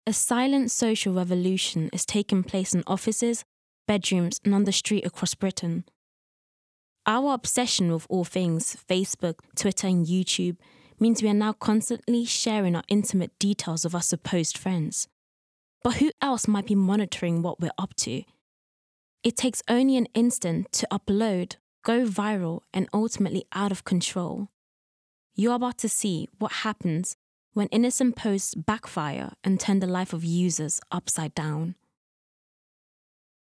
A silent social revolution is taking place in offices, bedrooms, and on the street across Britain. Our obsession with all things Facebook, Twitter, and YouTube means we are now constantly sharing our intimate details of our supposed friends. But who else might be monitoring what we're up to? It takes only an instant to upload, go viral, and ultimately out of control. You're about to see what happens when innocent posts backfire and turn the life of users upside down.